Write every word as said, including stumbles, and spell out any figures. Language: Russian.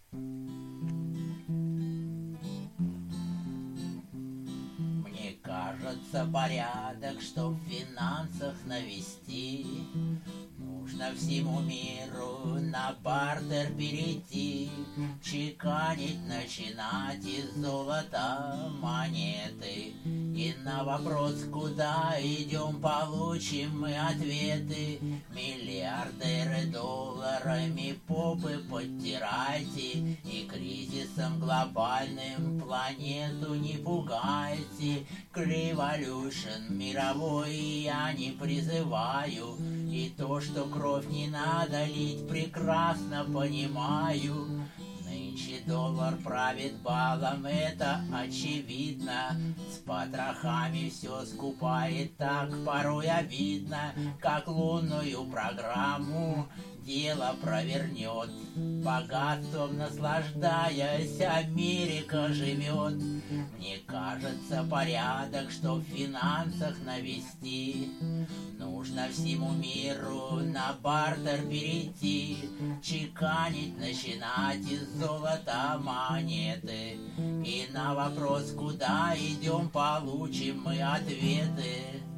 Мне кажется, порядок, чтоб в финансах навести, нужно всему миру на бартер перейти, чеканить начинать из золота монеты. И на вопрос, куда идем, получим мы ответы. Миллиардеры долларами попы подтирайте, и кризисом глобальным планету не пугайте. К революшн мировой я не призываю, и то, что кровь не надо лить, прекрасно понимаю. Нынче доллар правит балом, это очевидно. С потрохами все скупает, так порой обидно, как лунную программу дело провернет. Богатством наслаждаясь, Америка живет. Мне кажется, порядок, чтоб в финансах навести, нужно всему миру на бартер перейти, чеканить начинать из золота монеты. И на вопрос, куда идем, получим мы ответы.